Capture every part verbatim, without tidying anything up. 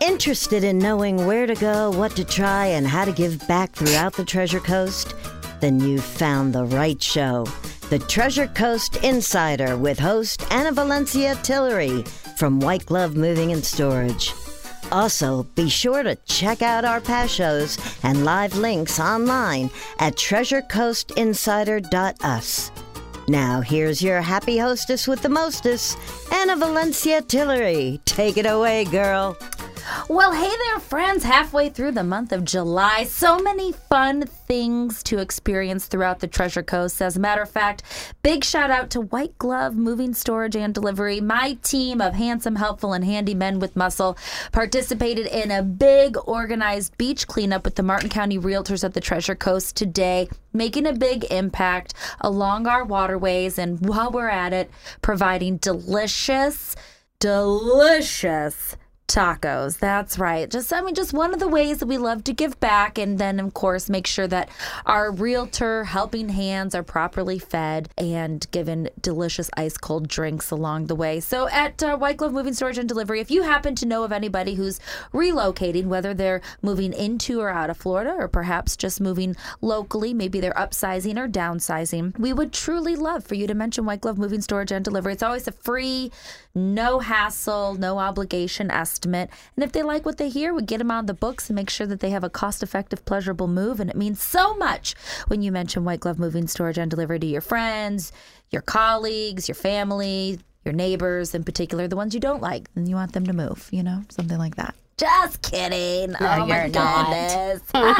Interested in knowing where to go, what to try, and how to give back throughout the Treasure Coast? Then you've found the right show. The Treasure Coast Insider with host Anna Valencia Tillery from White Glove Moving and Storage. Also, be sure to check out our past shows and live links online at treasure coast insider dot u s. Now, here's your happy hostess with the mostess, Anna Valencia Tillery. Take it away, girl. Well, hey there, friends. Halfway through the month of July, so many fun things to experience throughout the Treasure Coast. As a matter of fact, big shout out to White Glove Moving, Storage, and Delivery. My team of handsome, helpful, and handy men with muscle participated in a big organized beach cleanup with the Martin County Realtors at the Treasure Coast today, making a big impact along our waterways, and while we're at it, providing delicious, delicious tacos. That's right. Just, I mean, just one of the ways that we love to give back, and then, of course, make sure that our realtor helping hands are properly fed and given delicious ice cold drinks along the way. So at uh, White Glove Moving, Storage, and Delivery, if you happen to know of anybody who's relocating, whether they're moving into or out of Florida, or perhaps just moving locally, maybe they're upsizing or downsizing, we would truly love for you to mention White Glove Moving, Storage, and Delivery. It's always a free, no hassle, no obligation estimate. And if they like what they hear, we get them on the books and make sure that they have a cost-effective, pleasurable move. And it means so much when you mention White Glove Moving, Storage, and Delivery to your friends, your colleagues, your family, your neighbors, in particular, the ones you don't like, and you want them to move, you know, something like that. Just kidding. No, oh, my you're not. goodness.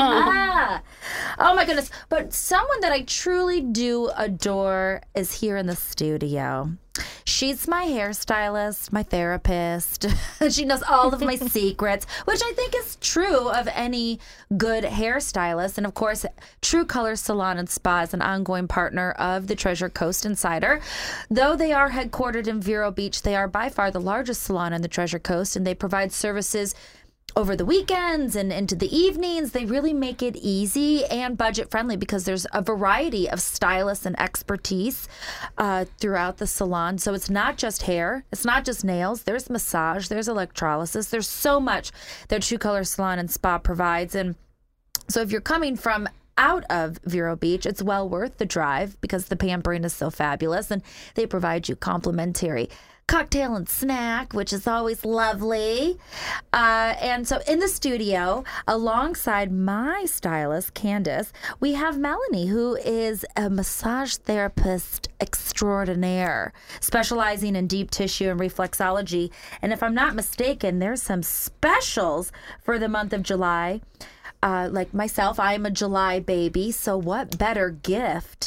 Oh, my goodness. But someone that I truly do adore is here in the studio. She's my hairstylist, my therapist. She knows all of my secrets, which I think is true of any good hairstylist. And, of course, True Color Salon and Spa is an ongoing partner of the Treasure Coast Insider. Though they are headquartered in Vero Beach, they are by far the largest salon in the Treasure Coast, and they provide services over the weekends and into the evenings. They really make it easy and budget friendly because there's a variety of stylists and expertise uh, throughout the salon. So it's not just hair, it's not just nails. There's massage, there's electrolysis. There's so much that True Color Salon and Spa provides. And so if you're coming from out of Vero Beach, it's well worth the drive because the pampering is so fabulous, and they provide you complimentary cocktail and snack, which is always lovely. Uh, and so in the studio, alongside my stylist, Candace, we have Melanie, who is a massage therapist extraordinaire, specializing in deep tissue and reflexology. And if I'm not mistaken, there's some specials for the month of July. Uh, like myself, I am a July baby, so what better gift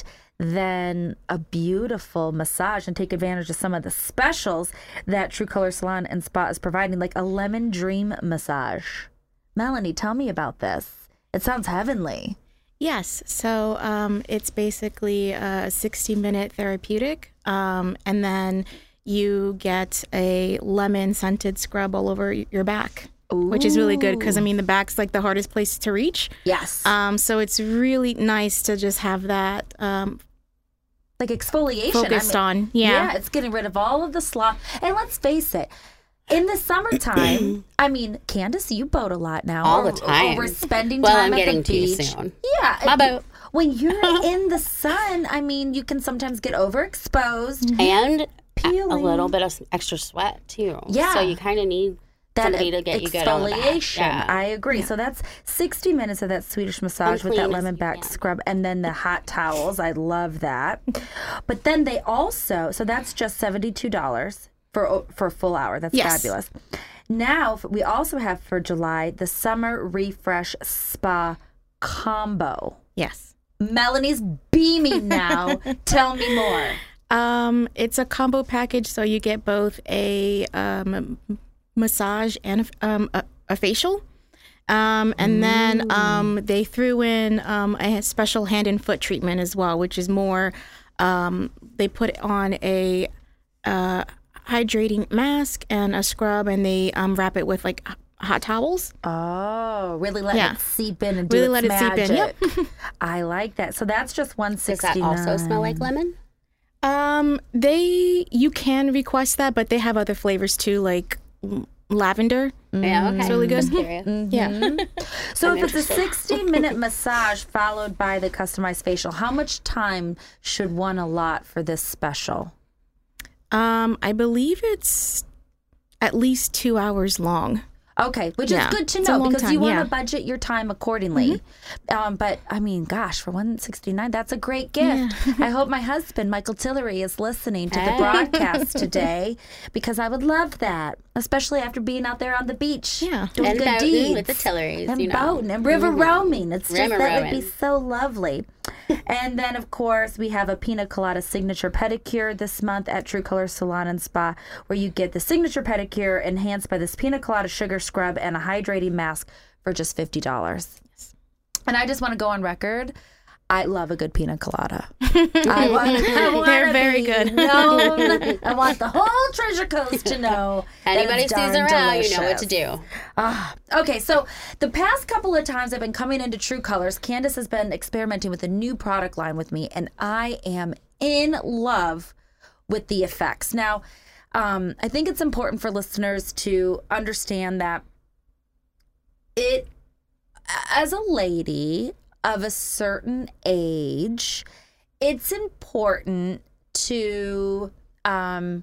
than a beautiful massage and take advantage of some of the specials that True Color Salon and Spa is providing, like a lemon dream massage. Melanie, tell me about this. It sounds heavenly. Yes. So um, it's basically a sixty-minute therapeutic, um, and then you get a lemon scented scrub all over your back. Ooh. Which is really good because, I mean, the back's like the hardest place to reach. Yes. Um, so it's really nice to just have that um, like exfoliation. Focused I mean, on. Yeah. Yeah, it's getting rid of all of the slop. And let's face it, in the summertime, I mean, Candace, you boat a lot now. All or, the time. Or we're spending well, time I'm at getting the beach. too soon. Yeah. My boat. When you're in the sun, I mean, you can sometimes get overexposed. And peeling. A little bit of extra sweat, too. Yeah. So you kind of need that somebody to get you good on the back. exfoliation. Yeah. I agree. Yeah. So that's sixty minutes of that Swedish massage And with that clean as lemon you back can. scrub, and then the hot towels. I love that. But then they also, so that's just seventy-two dollars for for a full hour. That's Yes. fabulous. Now we also have for July the Summer Refresh Spa Combo. Yes. Melanie's beaming now. Tell me more. Um, it's a combo package, so you get both a um, massage and a, um, a, a facial. Um, and then um, they threw in um, a special hand and foot treatment as well, which is more, um, they put on a uh, hydrating mask and a scrub, and they um, wrap it with like hot towels. Oh, really let Yeah. it seep in and do Really its let it magic. seep in. Yep. I like that. So that's just one Does sixty that nine. also smell like lemon? Um, they you can request that, but they have other flavors too, like lavender. Yeah, okay. It's really good. Just curious. Yeah. So I'm if it's a interested. sixty minute massage followed by the customized facial, how much time should one allot for this special? Um, I believe it's at least two hours long. Okay, which Yeah, is good to it's a know long because you time, want to yeah. budget your time accordingly. Um, but I mean, gosh, for one sixty-nine, that's a great gift. I hope my husband, Michael Tillery, is listening to the Hey. broadcast today because I would love that, especially after being out there on the beach. Yeah. doing And good boating deeds. with the Tilleries, and you know. boating and river roaming. It's just River that would be roaming. so lovely. And then, of course, we have a Pina Colada signature pedicure this month at True Color Salon and Spa, where you get the signature pedicure enhanced by this Pina Colada sugar scrub and a hydrating mask for just fifty dollars. And I just want to go on record. I love a good pina colada. I want, I want They're to very be good. known. I want the whole Treasure Coast to know. that Anybody it's sees darn around, you know what delicious. to do. Ah, okay, so the past couple of times I've been coming into True Colors, Candace has been experimenting with a new product line with me, and I am in love with the effects. Now, um, I think it's important for listeners to understand that it, as a lady of a certain age, it's important to um,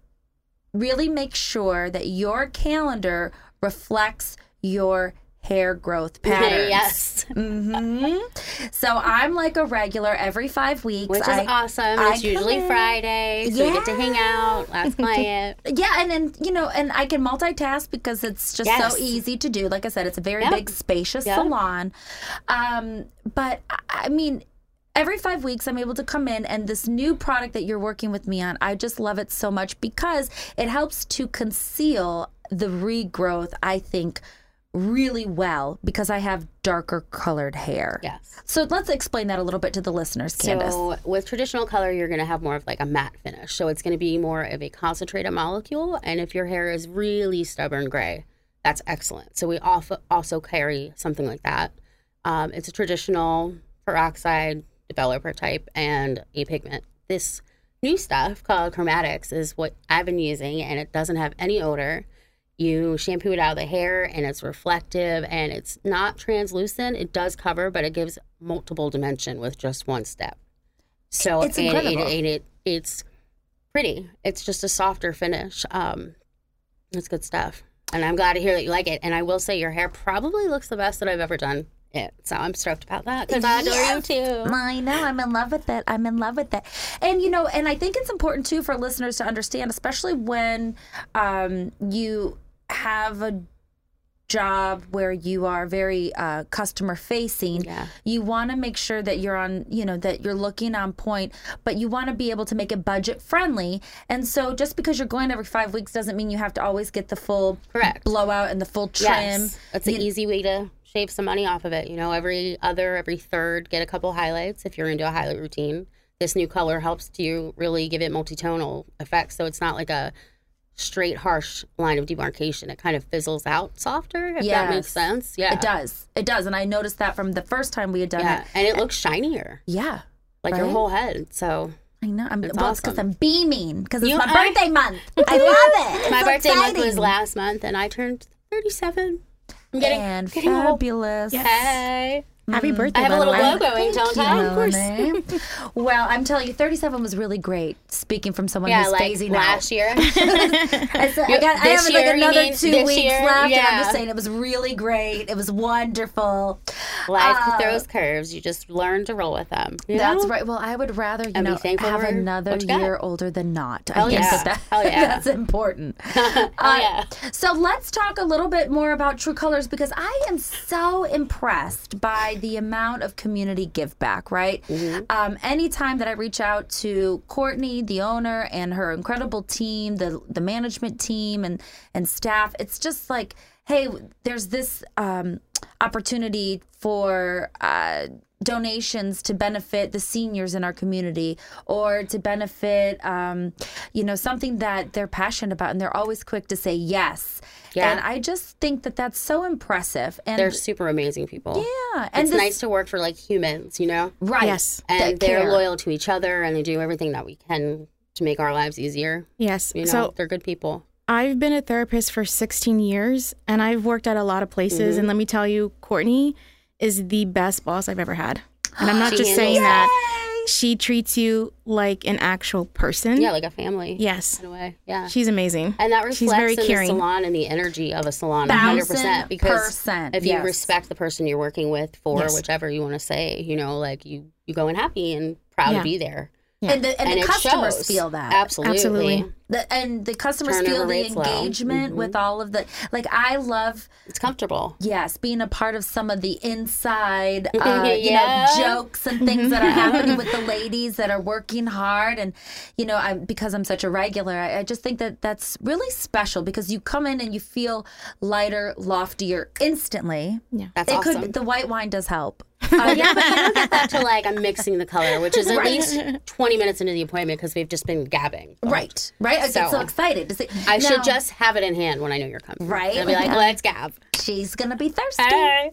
really make sure that your calendar reflects your hair growth patterns. Yes. hmm So I'm like a regular every five weeks. Which is I, awesome. I It's usually come in- Friday, so we get to hang out, last client. Yeah, and then you know, and I can multitask because it's just Yes. so easy to do. Like I said, it's a very Yep. big, spacious Yep. salon. Um, but I- I mean, every five weeks, I'm able to come in, and this new product that you're working with me on, I just love it so much because it helps to conceal the regrowth. I think really well because I have darker colored hair. Yes. So let's explain that a little bit to the listeners, Candace. So with traditional color, you're going to have more of like a matte finish. So it's going to be more of a concentrated molecule. And if your hair is really stubborn gray, that's excellent. So we also also carry something like that. Um, it's a traditional peroxide developer type and a pigment. This new stuff called Chromatics is what I've been using, and it doesn't have any odor. You shampoo it out of the hair, and it's reflective, and it's not translucent. It does cover, but it gives multiple dimension with just one step. So It's and incredible. It, it, it, it's pretty. It's just a softer finish. Um, it's good stuff, and I'm glad to hear that you like it. And I will say your hair probably looks the best that I've ever done it. So I'm stoked about that because I adore you too. I know. I'm in love with it. I'm in love with it. And, you know, and I think it's important, too, for listeners to understand, especially when um, you have a job where you are very uh, customer facing. Yeah. You want to make sure that you're on, you know, that you're looking on point, but you want to be able to make it budget friendly. And so just because you're going every five weeks doesn't mean you have to always get the full Correct. blowout and the full trim. Yes, that's an easy way to shave some money off of it. You know, every other, every third, get a couple highlights if you're into a highlight routine. This new color helps to really give it multi-tonal effects, so it's not like a straight, harsh line of demarcation. It kind of fizzles out softer, if that makes Yes. sense. Yeah, It does. It does. And I noticed that from the first time we had done Yeah, it. and it looks shinier, Yeah. like your Right? whole head. So I know. I'm, It's well, it's because awesome. I'm beaming because it's You my are- birthday month. I love it. It's my birthday month was exciting. last month, and I turned thirty-seven. I'm getting, and getting old. fabulous. Hey, Happy birthday, I have by a the little way. logo, ain't don't I? Of course. Well, I'm telling you, thirty-seven was really great. Speaking from someone Yeah, who's like phasing last year. out. I, said, I, got, I This have year, like you another mean? two This weeks year? left, and I'm Yeah. just saying it was really great. It was wonderful. Life Uh, throws curves. You just learn to roll with them. you That's know? right. Well, I would rather you And be know thankful have for another what you got. year older than not. Hell I think yeah. that, that Hell yeah. that's important. Oh, Uh, yeah. So let's talk a little bit more about True Colors because I am so impressed by the amount of community give back, right? Mm-hmm. Um, anytime that I reach out to Courtney, the owner, and her incredible team, the the management team and, and staff, it's just like, hey, there's this um, opportunity for uh, donations to benefit the seniors in our community or to benefit, um, you know, something that they're passionate about. And they're always quick to say yes. Yeah. And I just think that that's so impressive. And They're super amazing people. yeah. And It's this, nice to work for like humans, you know? right. Yes. And that they're care. loyal to each other and they do everything that we can to make our lives easier. Yes. You know, So they're good people. I've been a therapist for sixteen years, and I've worked at a lot of places. Mm-hmm. And let me tell you, Courtney is the best boss I've ever had. And I'm not She just handles- saying that. She treats you like an actual person. Yeah, like a family. Yes. In a way. Yeah. She's amazing. And that She's very reflects in the caring. salon and the energy of a salon one hundred percent. Because percent, if you yes. respect the person you're working with for Yes. whichever you want to say, you know, like you, you go in happy and proud Yeah. to be there. And the, and And the it customers shows. feel that. Absolutely. Absolutely. The, and the customers Turnover feel the rate's low. engagement Mhm. with all of the, like, I love, It's comfortable. yes, being a part of some of the inside, uh, you Yeah. know, jokes and things that are happening with the ladies that are working hard. And, you know, I, because I'm such a regular, I, I just think that that's really special because you come in and you feel lighter, loftier instantly. Yeah. That's it awesome. could, the white wine does help. But yeah, but you don't get that till like I'm mixing the color, which is at Right. least twenty minutes into the appointment because we've just been gabbing. Right, right. I get so So, excited to see. I Now, should just have it in hand when I know you're coming. Right. I'll be like, Yeah. let's gab. She's gonna be thirsty. Hey.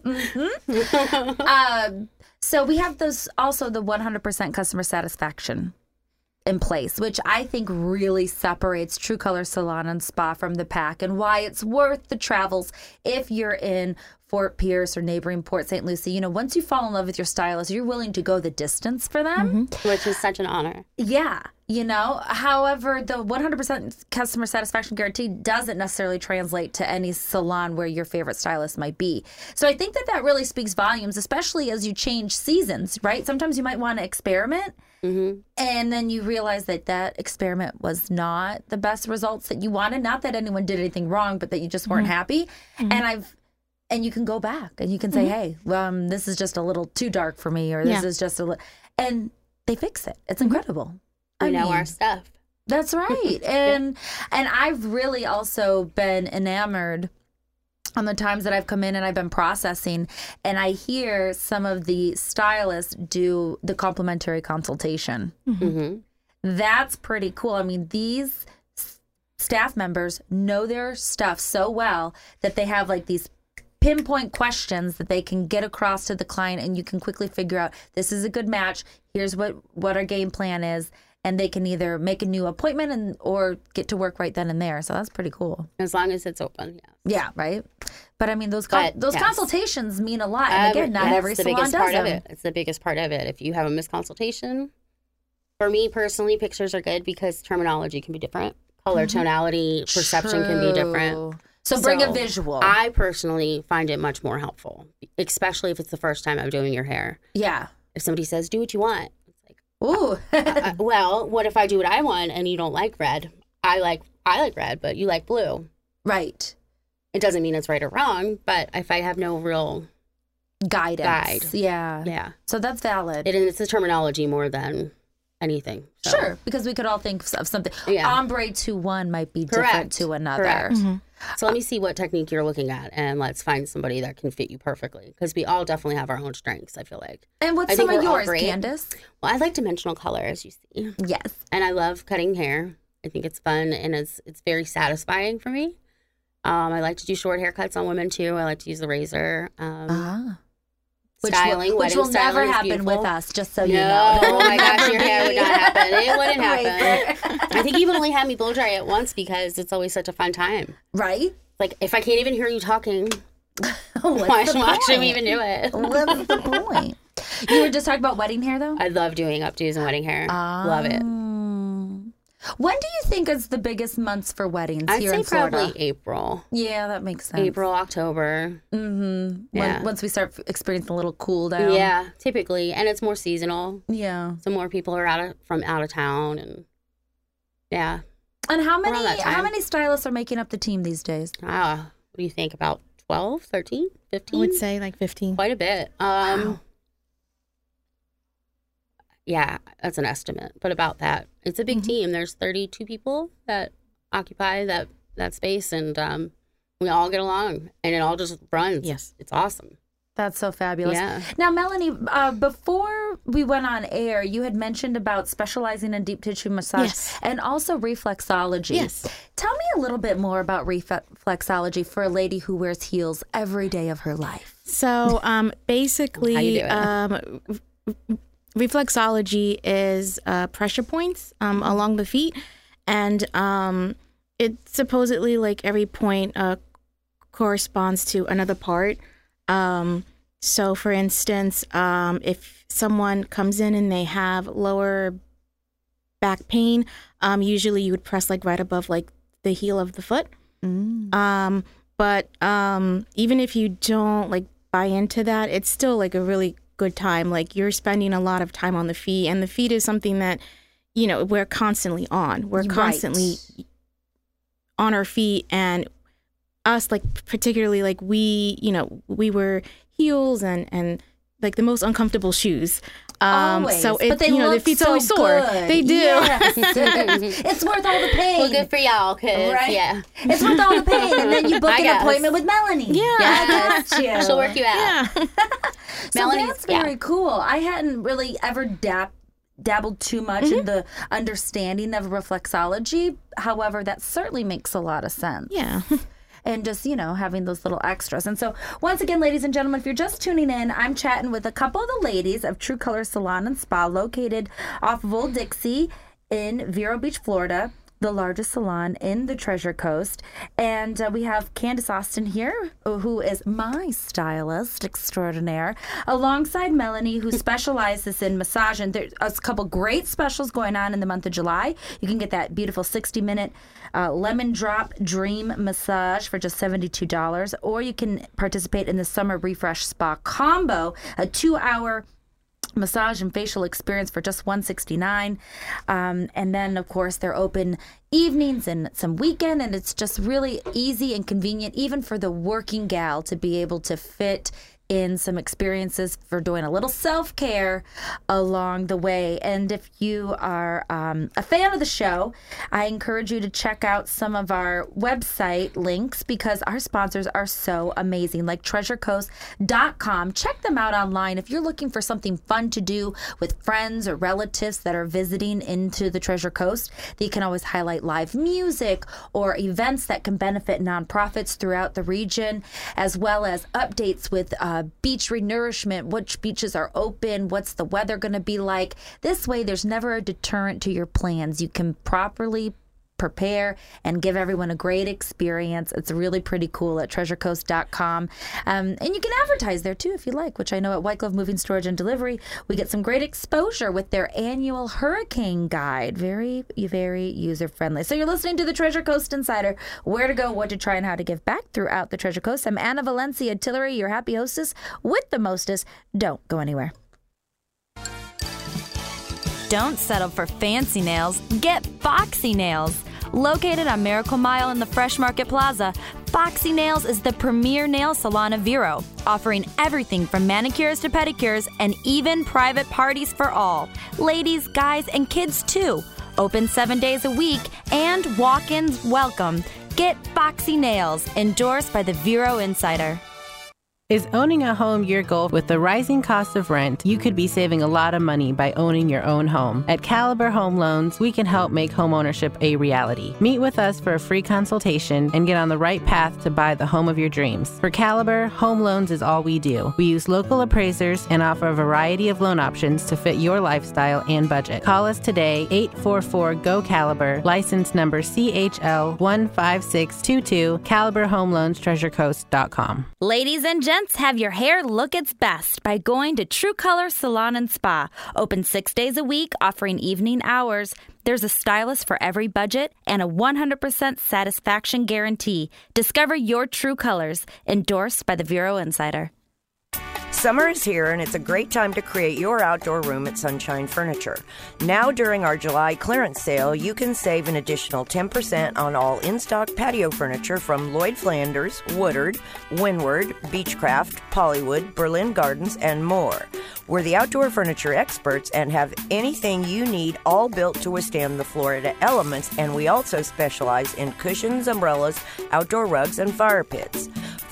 Um, so we have those also the one hundred percent customer satisfaction in place, which I think really separates True Color Salon and Spa from the pack, and why it's worth the travels if you're in Fort Pierce or neighboring Port Saint Lucie. You know, once you fall in love with your stylist, you're willing to go the distance for them. Which is such an honor. Yeah, you know. However, the one hundred percent customer satisfaction guarantee doesn't necessarily translate to any salon where your favorite stylist might be. So I think that that really speaks volumes, especially as you change seasons, right? Sometimes you might want to experiment, Mm-hmm. and then you realize that that experiment was not the best results that you wanted. Not that anyone did anything wrong, but that you just weren't happy. And I've and you can go back and you can say, hey, um, this is just a little too dark for me, or this Yeah. is just a little, and they fix it. It's incredible. We I know mean, our stuff. That's right. And and I've really also been enamored on the times that I've come in and I've been processing, and I hear some of the stylists do the complimentary consultation. Mm-hmm. That's pretty cool. I mean, these s- staff members know their stuff so well that they have like these pinpoint questions that they can get across to the client, and you can quickly figure out this is a good match. Here's what, what our game plan is. And they can either make a new appointment and or get to work right then and there. So that's pretty cool. As long as it's open, yes. Yeah, right. But I mean, those con- But, those yes. consultations mean a lot. And Um, again, not that's every the salon biggest does part them. of it. It's the biggest part of it. If you have a misconsultation, for me personally, pictures are good because terminology can be different. Color tonality, perception can be different. True. So bring a So, visual. I personally find it much more helpful, especially if it's the first time I'm doing your hair. yeah. If somebody says, do what you want, it's like, Ooh. uh, well, what if I do what I want and you don't like red? I like I like red, but you like blue. Right. It doesn't mean it's right or wrong, but if I have no real Guidance. Guide. Yeah. yeah, So that's valid. it, it's the terminology more than anything. So. Sure, because we could all think of something. Yeah. Ombre to one might be different Correct. to another. Correct. Mm-hmm. So let me see what technique you're looking at, and let's find somebody that can fit you perfectly. Because we all definitely have our own strengths, I feel like. And what's I some think of we're all yours, great. Candace? Well, I like dimensional color, as you see. Yes. And I love cutting hair. I think it's fun, and it's it's very satisfying for me. Um, I like to do short haircuts on women, too. I like to use the razor. Um, Ah. Which styling, will, which wedding will never styling is happen beautiful. with us, just so No, you know. oh my gosh, your hair would not happen. It wouldn't Razor. happen. I think you've only had me blow dry it once because it's always such a fun time. Right? Like, if I can't even hear you talking, What's why, the why should point? we even do it? What's the point? You were just talking about wedding hair, though? I love doing updos and wedding hair. Love it. Um, When do you think is the biggest months for weddings I'd here say in Florida? probably April. Yeah, that makes sense. April, October. Mm-hmm. Yeah. When, once we start experiencing a little cool down. Yeah, typically. And it's more seasonal. Yeah. So more people are out of, from out of town. And yeah. And how many Around that how time. many stylists are making up the team these days? Ah, what do you think? About twelve, thirteen, I fifteen? would say like fifteen. Quite a bit. Um, Wow. Yeah, that's an estimate, but about that. It's a big Mm-hmm. team. There's thirty-two people that occupy that, that space, and um, we all get along, and it all just runs. Yes. It's awesome. That's so fabulous. Yeah. Now, Melanie, uh, before we went on air, you had mentioned about specializing in deep tissue massage Yes. and also reflexology. Yes. Tell me a little bit more about reflexology for a lady who wears heels every day of her life. So um, How you basically, do it? um, reflexology is uh, pressure points um, along the feet, and um, it supposedly like every point uh, corresponds to another part. Um, so, for instance, um, if someone comes in and they have lower back pain, um, usually you would press like right above like the heel of the foot. Mm. Um, but um, even if you don't like buy into that, it's still like a really good time. Like you're spending a lot of time on the feet, and the feet is something that, you know, we're constantly on. We're constantly right. on our feet, and us, like particularly, like we, you know, we wear heels and and like the most uncomfortable shoes. Um, always. So it, you know, the feet's so always sore. Good. They do. Yes. It's worth all the pain. Well, good for y'all, cause right? yeah, it's worth all the pain. And then you book I an guess. appointment with Melanie. Yeah, yes. I got you. She'll work you out. Yeah. So Melanie's, that's very yeah. cool. I hadn't really ever dab- dabbled too much Mm-hmm. in the understanding of reflexology. However, that certainly makes a lot of sense. Yeah. And just, you know, having those little extras. And so, once again, ladies and gentlemen, if you're just tuning in, I'm chatting with a couple of the ladies of True Color Salon and Spa, located off of Old Dixie in Vero Beach, Florida, the largest salon in the Treasure Coast. And uh, we have Candace Austin here, who is my stylist extraordinaire, alongside Melanie, who specializes in massage. And there's a couple great specials going on in the month of July. You can get that beautiful sixty-minute uh, lemon drop dream massage for just seventy-two dollars. Or you can participate in the Summer Refresh Spa Combo, a two-hour massage and facial experience for just one hundred sixty-nine dollars. Um, and then, of course, they're open evenings and some weekend, and it's just really easy and convenient, even for the working gal, to be able to fit in some experiences for doing a little self-care along the way. And if you are um, a fan of the show, I encourage you to check out some of our website links, because our sponsors are so amazing, like treasure coast dot com. Check them out online if you're looking for something fun to do with friends or relatives that are visiting into the Treasure Coast. They can always highlight live music or events that can benefit nonprofits throughout the region, as well as updates with uh, beach renourishment, which beaches are open, what's the weather going to be like. This way, there's never a deterrent to your plans. You can properly prepare and give everyone a great experience. It's really pretty cool at treasure coast dot com. Um, and you can advertise there too if you like, which I know at White Glove Moving Storage and Delivery, we get some great exposure with their annual hurricane guide. Very, very user-friendly. So you're listening to the Treasure Coast Insider, where to go, what to try, and how to give back throughout the Treasure Coast. I'm Anna Valencia Tillery, your happy hostess with the mostest. Don't go anywhere. Don't settle for fancy nails. Get Foxy Nails. Located on Miracle Mile in the Fresh Market Plaza, Foxy Nails is the premier nail salon of Vero, offering everything from manicures to pedicures and even private parties for all. Ladies, guys, and kids too. Open seven days a week and walk-ins welcome. Get Foxy Nails, endorsed by the Vero Insider. Is owning a home your goal? With the rising cost of rent, you could be saving a lot of money by owning your own home. At Caliber Home Loans, we can help make home ownership a reality. Meet with us for a free consultation and get on the right path to buy the home of your dreams. For Caliber, home loans is all we do. We use local appraisers and offer a variety of loan options to fit your lifestyle and budget. Call us today, eight four four, G O, Caliber, license number C H L one five six two two, Caliber Home Loans, treasure coast dot com. Ladies and gentlemen, have your hair look its best by going to True Color Salon and Spa. Open six days a week, offering evening hours. There's a stylist for every budget and a one hundred percent satisfaction guarantee. Discover your true colors. Endorsed by the Vero Insider. Summer is here, and it's a great time to create your outdoor room at Sunshine Furniture. Now, during our July clearance sale, you can save an additional ten percent on all in-stock patio furniture from Lloyd Flanders, Woodard, Windward, Beechcraft, Pollywood, Berlin Gardens, and more. We're the outdoor furniture experts and have anything you need, all built to withstand the Florida elements, and we also specialize in cushions, umbrellas, outdoor rugs, and fire pits.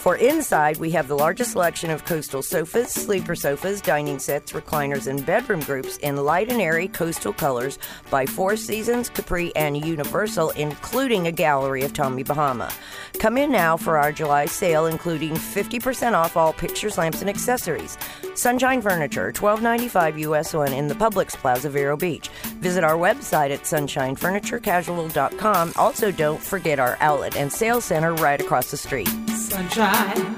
For inside, we have the largest selection of coastal sofas, sleeper sofas, dining sets, recliners, and bedroom groups in light and airy coastal colors by Four Seasons, Capri, and Universal, including a gallery of Tommy Bahama. Come in now for our July sale, including fifty percent off all pictures, lamps, and accessories. Sunshine Furniture, twelve ninety-five U S one in the Publix Plaza, Vero Beach. Visit our website at sunshine furniture casual dot com. Also, don't forget our outlet and sales center right across the street. Sunshine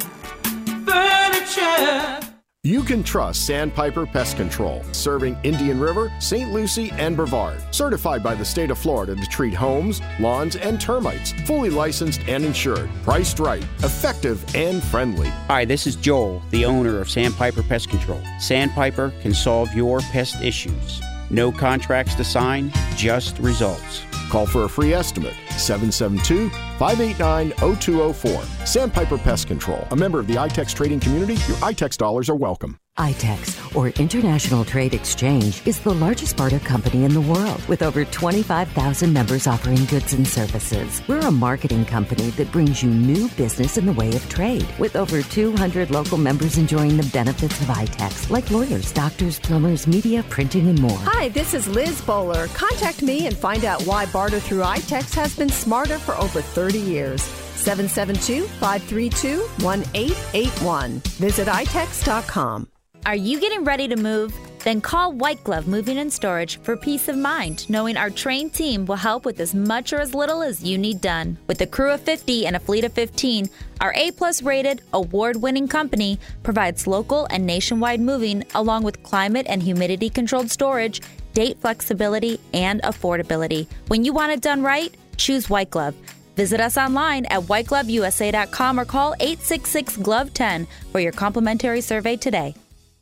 Furniture. You can trust Sandpiper Pest Control, serving Indian River, Saint Lucie, and Brevard. Certified by the state of Florida to treat homes, lawns, and termites. Fully licensed and insured. Priced right, effective, and friendly. Hi, this is Joel, the owner of Sandpiper Pest Control. Sandpiper can solve your pest issues. No contracts to sign, just results. Call for a free estimate, seven seven two, five eight nine, zero two zero four. Sandpiper Pest Control, a member of the I TEX trading community. Your I TEX dollars are welcome. I TEX, or International Trade Exchange, is the largest barter company in the world with over twenty-five thousand members offering goods and services. We're a marketing company that brings you new business in the way of trade, with over two hundred local members enjoying the benefits of I TEX, like lawyers, doctors, plumbers, media, printing, and more. Hi, this is Liz Bowler. Contact me and find out why barter through I TEX has been smarter for over thirty years. seven seven two, five three two, one eight eight one. Visit i tex dot com. Are you getting ready to move? Then call White Glove Moving and Storage for peace of mind, knowing our trained team will help with as much or as little as you need done. With a crew of fifty and a fleet of fifteen, our A-plus rated, award-winning company provides local and nationwide moving along with climate and humidity-controlled storage, date flexibility, and affordability. When you want it done right, choose White Glove. Visit us online at white glove u s a dot com or call eight six six, G L O V E, one zero for your complimentary survey today.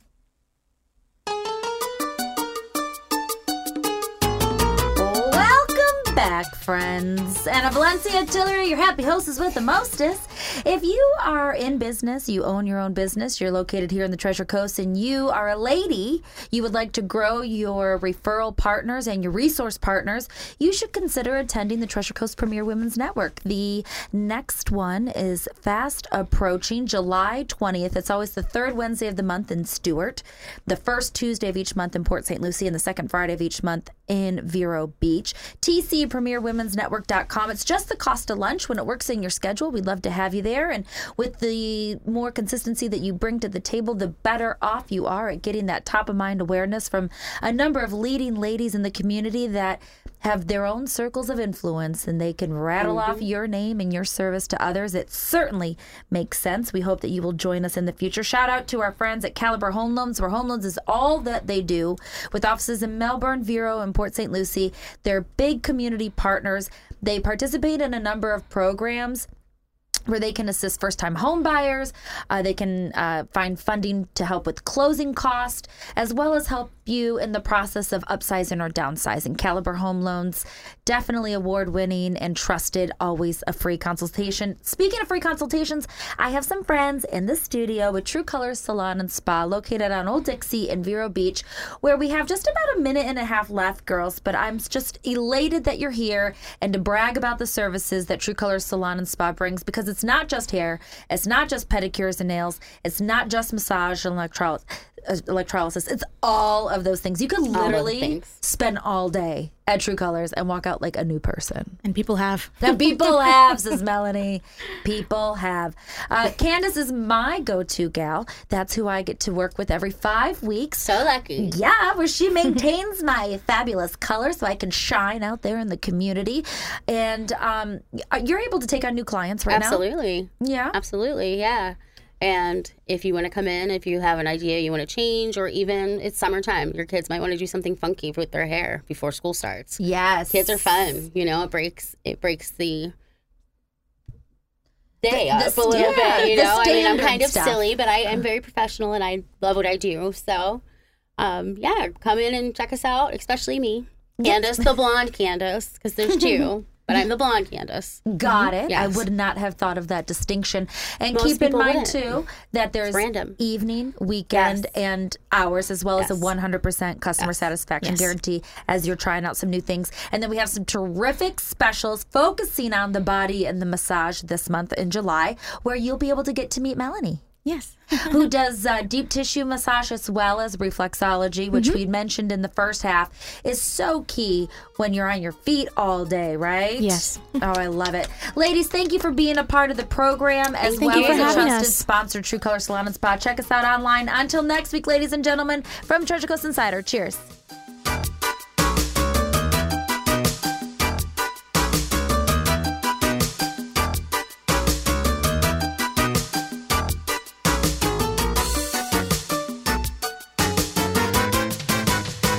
Back, friends. Anna Valencia Tillery, your happy hostess with the mostest. If you are in business, you own your own business, you're located here in the Treasure Coast, and you are a lady, you would like to grow your referral partners and your resource partners, you should consider attending the Treasure Coast Premier Women's Network. The next one is fast approaching, July twentieth. It's always the third Wednesday of the month in Stuart, the first Tuesday of each month in Port Saint Lucie, and the second Friday of each month in Vero Beach. T C premier women's network dot com. It's just the cost of lunch when it works in your schedule. We'd love to have you there. And with the more consistency that you bring to the table, the better off you are at getting that top of mind awareness from a number of leading ladies in the community that have their own circles of influence, and they can rattle mm-hmm. off your name and your service to others. It certainly makes sense. We hope that you will join us in the future. Shout out to our friends at Caliber Home Loans, where home loans is all that they do, with offices in Melbourne, Vero, and Port Saint Lucie. They're big community partners. They participate in a number of programs where they can assist first-time home buyers. Uh, they can uh, find funding to help with closing cost, as well as help you in the process of upsizing or downsizing. Caliber Home Loans, definitely award-winning and trusted, always a free consultation. Speaking of free consultations, I have some friends in the studio with True Colors Salon and Spa, located on Old Dixie in Vero Beach, where we have just about a minute and a half left, girls, but I'm just elated that you're here and to brag about the services that True Colors Salon and Spa brings, because it's not just hair, it's not just pedicures and nails, it's not just massage and electro- electrolysis, it's all of those things. You could literally spend all day at True Colors and walk out like a new person. And people have. And people have, says Melanie. People have. Uh, Candace is my go-to gal. That's who I get to work with every five weeks. So lucky. Yeah, where she maintains my fabulous color so I can shine out there in the community. And um, you're able to take on new clients right Absolutely. now? Yeah. Absolutely, yeah. And if you want to come in, if you have an idea you want to change, or even it's summertime, your kids might want to do something funky with their hair before school starts. Yes. Kids are fun. You know, it breaks it breaks the day The- up the a little sta- bit. You the know, I mean, I'm standard kind of stuff. silly, but I, I'm very professional and I love what I do. So, um, yeah, come in and check us out, especially me. Candace, the blonde Candace, because there's two. but I'm the blonde Candace. Got it. Yes. I would not have thought of that distinction. And Most keep in people mind, wouldn't. too, that there's random. evening, weekend, Yes. and hours, as well Yes. as a one hundred percent customer Yes. satisfaction Yes. guarantee as you're trying out some new things. And then we have some terrific specials focusing on the body and the massage this month in July, where you'll be able to get to meet Melanie. Yes. Who does uh, deep tissue massage as well as reflexology, which Mm-hmm. we mentioned in the first half, is so key when you're on your feet all day, right? Yes. Oh, I love it. Ladies, thank you for being a part of the program, as Thank well you for as a having trusted us. sponsor, True Color Salon and Spa. Check us out online. Until next week, ladies and gentlemen, from Treasure Coast Insider, cheers.